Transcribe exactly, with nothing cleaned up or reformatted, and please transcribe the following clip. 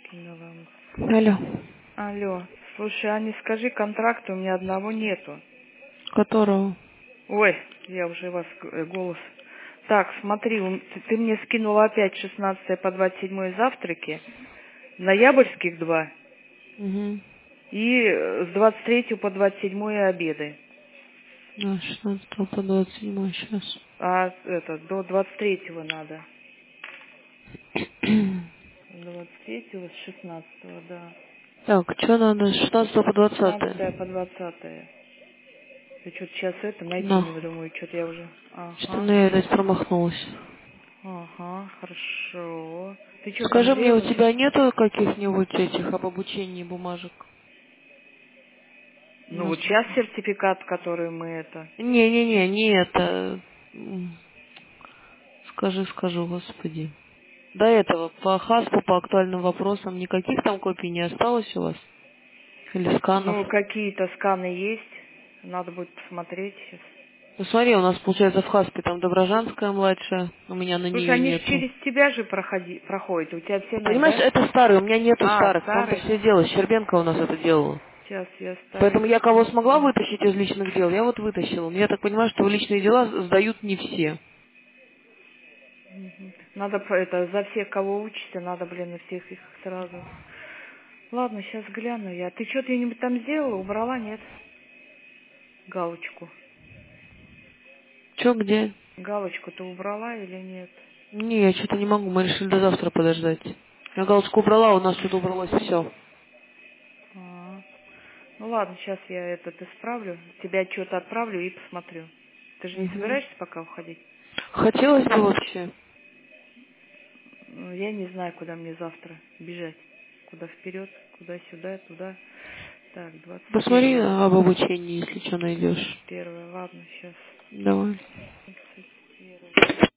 скинула. Алло. Алло, слушай, Аня, скажи, контракта у меня одного нету. Которого? Ой, я уже вас э, голос. Так, смотри, у- ты, ты мне скинула опять шестнадцатое по двадцать седьмое завтраки, ноябрьских два, Угу. и э, с двадцать третьего по двадцать седьмое обеды. А, шестнадцатого по двадцать седьмое сейчас. А это, до двадцать третьего надо. двадцать третьего с шестнадцатого, да. Так, что надо? С шестнадцатого по шестнадцатое двадцатое. по двадцатое. Ты что-то сейчас это, найди Ну, мне, думаю, что-то я уже... что-то Ага, я опять промахнулась. ага, хорошо. Ты что там Скажи мне, у сделала? тебя нету каких-нибудь этих об обучении бумажек? У Ну нас вот тут... сейчас сертификат, который мы это... Не-не-не, не это. М, Скажи, скажу, господи. До этого по хаспу, по актуальным вопросам никаких там копий не осталось у вас? Или сканов? Ну, какие-то сканы есть. Надо будет посмотреть сейчас. Ну смотри, у нас получается в хаспе там Доброжанская младшая, у меня на Слушай, нее они же нету. через тебя же проходи, проходят. У тебя все на, Понимаешь, да? это старый, у меня нету А, старых, в том-то старый. все дело. Щербенко у нас это делала. Сейчас я Поэтому старый я кого смогла смотрю. вытащить из личных дел, я вот вытащила. Но я так понимаю, что в личные дела сдают не все. Мгм. Надо про- это за всех, кого учишься, надо, блин, на всех их сразу. Ладно, сейчас гляну я. Ты что-то нибудь там сделала? Убрала, нет? Галочку. Че, где? Галочку ты убрала или нет? Не, я что-то не могу, мы решили до завтра подождать. Я галочку убрала, у нас тут убралось все. А, ну ладно, сейчас я этот исправлю. Тебя что-то отправлю и посмотрю. Ты же не Угу. собираешься пока уходить? Хотелось бы вообще. Ну, я не знаю, куда мне завтра бежать. Куда вперед, куда сюда, туда. Так, двадцать Посмотри первое. об обучении, если что найдешь. Первое, ладно, сейчас. Давай. двадцать первое.